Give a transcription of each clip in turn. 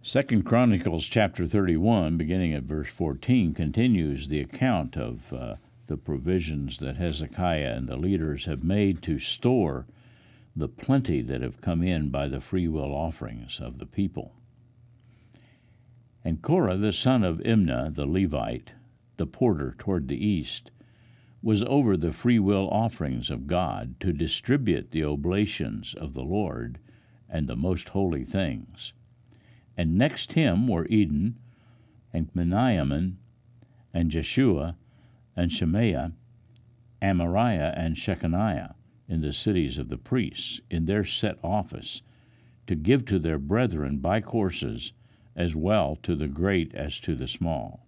Second Chronicles chapter 31, beginning at verse 14, continues the account of the provisions that Hezekiah and the leaders have made to store the plenty that have come in by the free will offerings of the people. And Korah, the son of Imnah, the Levite, the porter toward the east, was over the free will offerings of God to distribute the oblations of the Lord and the most holy things. And next him were Eden, and Meniamin, and Jeshua, and Shemaiah, Amariah, and Shechaniah, in the cities of the priests, in their set office, to give to their brethren by courses, as well to the great as to the small.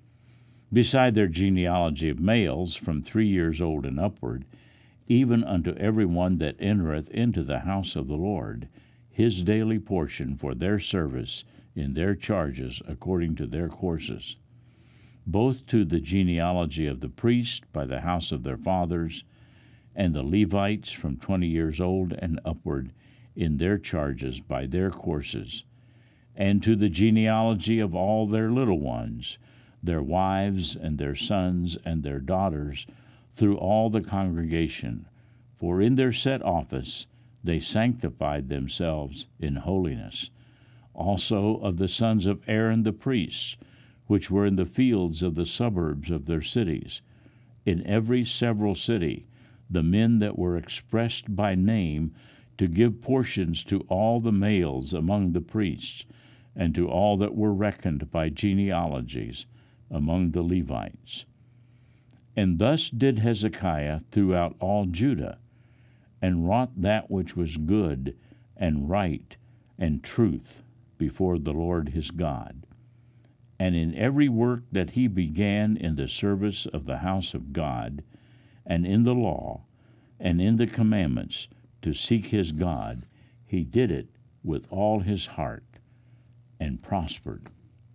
Beside their genealogy of males from 3 years old and upward, even unto every one that entereth into the house of the Lord, his daily portion for their service in their charges according to their courses, both to the genealogy of the priests by the house of their fathers, and the Levites from 20 years old and upward in their charges by their courses, and to the genealogy of all their little ones, their wives and their sons and their daughters, through all the congregation, for in their set office they sanctified themselves in holiness. Also of the sons of Aaron the priests, which were in the fields of the suburbs of their cities, in every several city, the men that were expressed by name, to give portions to all the males among the priests, and to all that were reckoned by genealogies among the Levites. And thus did Hezekiah throughout all Judah, and wrought that which was good and right and truth before the Lord his God. And in every work that he began in the service of the house of God, and in the law, and in the commandments, to seek his God, he did it with all his heart, and prospered.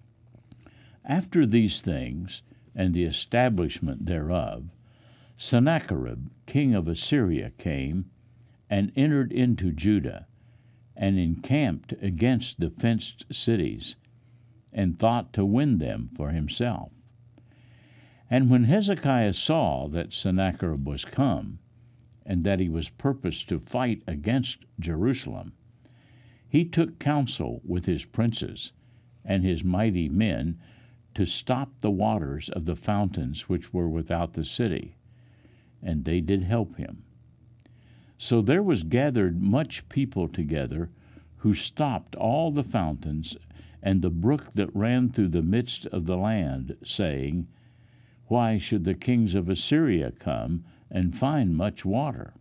After these things, and the establishment thereof, Sennacherib, king of Assyria, came and entered into Judah, and encamped against the fenced cities, and thought to win them for himself. And when Hezekiah saw that Sennacherib was come, and that he was purposed to fight against Jerusalem, he took counsel with his princes and his mighty men to stop the waters of the fountains which were without the city, and they did help him. So there was gathered much people together, who stopped all the fountains and the brook that ran through the midst of the land, saying, Why should the kings of Assyria come and find much water?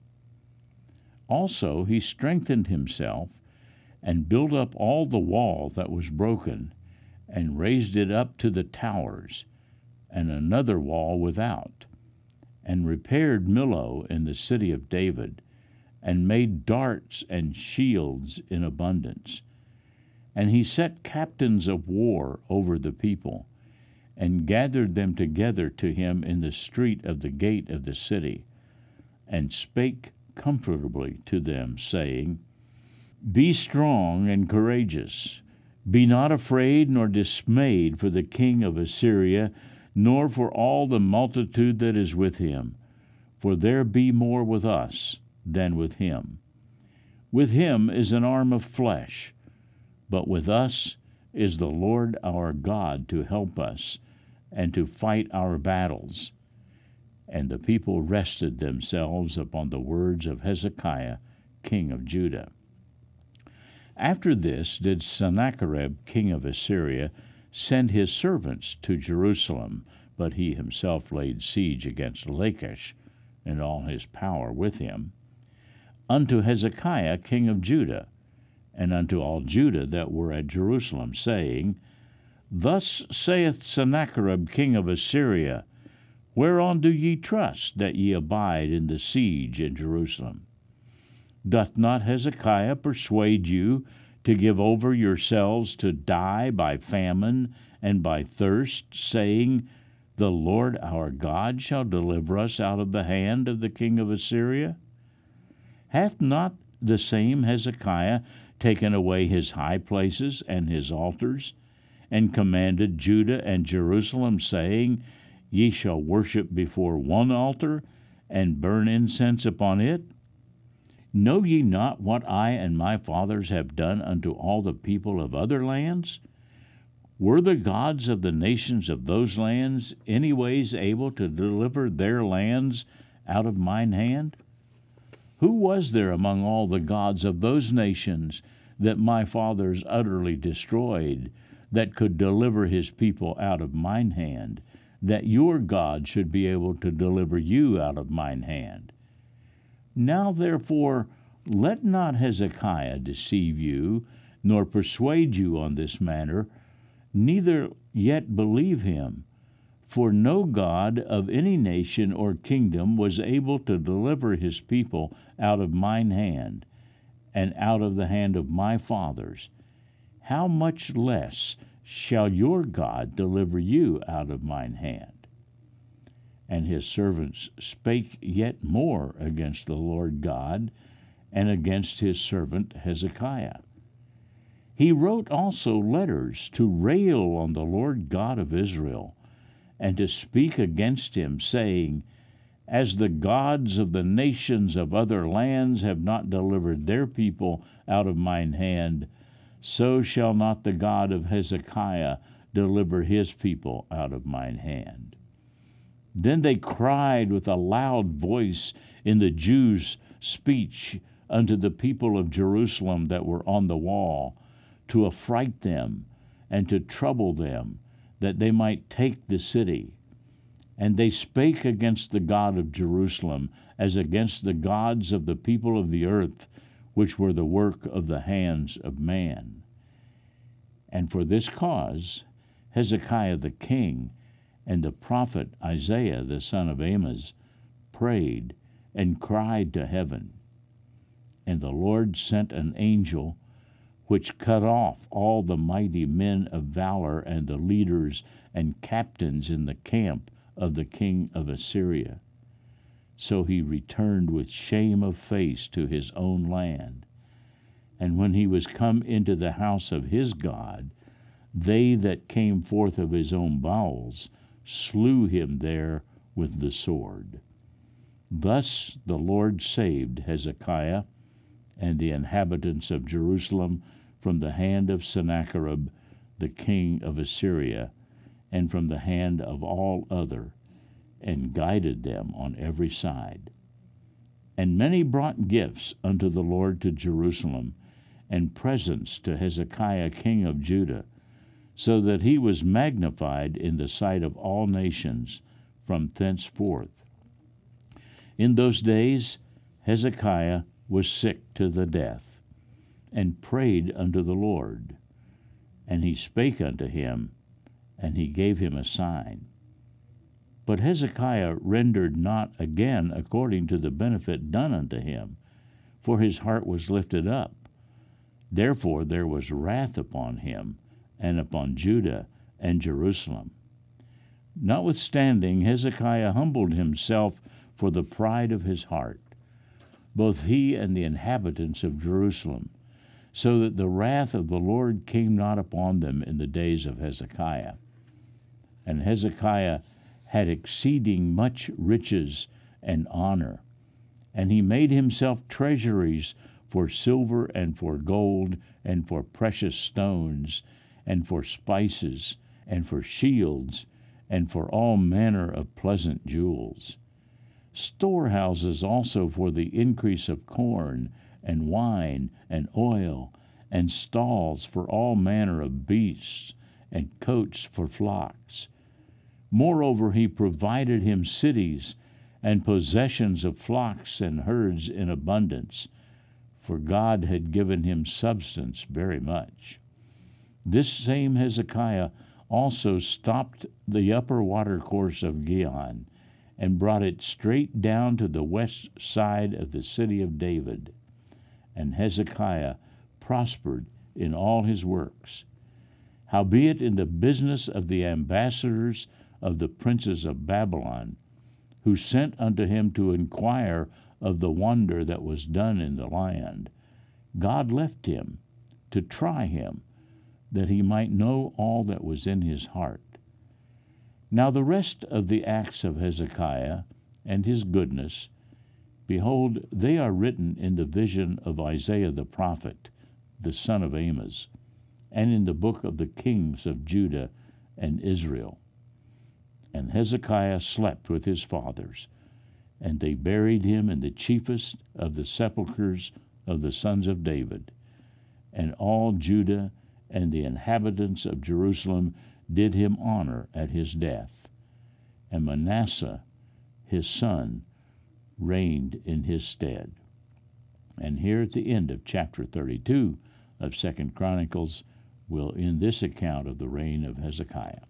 Also he strengthened himself, and built up all the wall that was broken, and raised it up to the towers, and another wall without, and repaired Millo in the city of David, and made darts and shields in abundance. And he set captains of war over the people, and gathered them together to him in the street of the gate of the city, and spake comfortably to them, saying, Be strong and courageous. Be not afraid nor dismayed for the king of Assyria, nor for all the multitude that is with him, for there be more with us than with him. With him is an arm of flesh, but with us is the Lord our God to help us and to fight our battles. And the people rested themselves upon the words of Hezekiah, king of Judah. After this did Sennacherib, king of Assyria, send his servants to Jerusalem, but he himself laid siege against Lachish, and all his power with him, unto Hezekiah, king of Judah, and unto all Judah that were at Jerusalem, saying, Thus saith Sennacherib, king of Assyria, Whereon do ye trust, that ye abide in the siege in Jerusalem? Doth not Hezekiah persuade you to give over yourselves to die by famine and by thirst, saying, The Lord our God shall deliver us out of the hand of the king of Assyria? Hath not the same Hezekiah taken away his high places and his altars, and commanded Judah and Jerusalem, saying, Ye shall worship before one altar, and burn incense upon it? Know ye not what I and my fathers have done unto all the people of other lands? Were the gods of the nations of those lands any ways able to deliver their lands out of mine hand? Who was there among all the gods of those nations that my fathers utterly destroyed, that could deliver his people out of mine hand, that your God should be able to deliver you out of mine hand? Now therefore let not Hezekiah deceive you, nor persuade you on this manner, neither yet believe him. For no God of any nation or kingdom was able to deliver his people out of mine hand, and out of the hand of my fathers. How much less shall your God deliver you out of mine hand? And his servants spake yet more against the Lord God, and against his servant Hezekiah. He wrote also letters to rail on the Lord God of Israel, and to speak against him, saying, As the gods of the nations of other lands have not delivered their people out of mine hand, so shall not the God of Hezekiah deliver his people out of mine hand. Then they cried with a loud voice in the Jews' speech unto the people of Jerusalem that were on the wall, to affright them and to trouble them, that they might take the city. And they spake against the God of Jerusalem, as against the gods of the people of the earth, which were the work of the hands of man. And for this cause Hezekiah the king and the prophet Isaiah the son of Amoz prayed and cried to heaven. And the Lord sent an angel, which cut off all the mighty men of valor and the leaders and captains in the camp of the king of Assyria. So he returned with shame of face to his own land. And when he was come into the house of his God, they that came forth of his own bowels slew him there with the sword. Thus the Lord saved Hezekiah and the inhabitants of Jerusalem from the hand of Sennacherib, the king of Assyria, and from the hand of all other, and guided them on every side. And many brought gifts unto the Lord to Jerusalem, and presents to Hezekiah king of Judah, so that he was magnified in the sight of all nations from thenceforth. In those days Hezekiah was sick to the death, and prayed unto the Lord. And he spake unto him, and he gave him a sign. But Hezekiah rendered not again according to the benefit done unto him, for his heart was lifted up. Therefore there was wrath upon him, and upon Judah and Jerusalem. Notwithstanding, Hezekiah humbled himself for the pride of his heart, both he and the inhabitants of Jerusalem, so that the wrath of the Lord came not upon them in the days of Hezekiah. And Hezekiah had exceeding much riches and honor, and he made himself treasuries for silver and for gold and for precious stones and for spices and for shields and for all manner of pleasant jewels. Storehouses also for the increase of corn and wine and oil, and stalls for all manner of beasts, and coats for flocks. Moreover, he provided him cities and possessions of flocks and herds in abundance, for God had given him substance very much. This same Hezekiah also stopped the upper watercourse of Gihon, and brought it straight down to the west side of the city of David. And Hezekiah prospered in all his works. Howbeit in the business of the ambassadors of the princes of Babylon, who sent unto him to inquire of the wonder that was done in the land, God left him, to try him, that he might know all that was in his heart. Now the rest of the acts of Hezekiah and his goodness, behold, they are written in the vision of Isaiah the prophet, the son of Amos, and in the book of the kings of Judah and Israel. And Hezekiah slept with his fathers, and they buried him in the chiefest of the sepulchres of the sons of David. And all Judah and the inhabitants of Jerusalem did him honor at his death. And Manasseh, his son, reigned in his stead. And here at the end of chapter 32 of 2 Chronicles, we'll end this account of the reign of Hezekiah.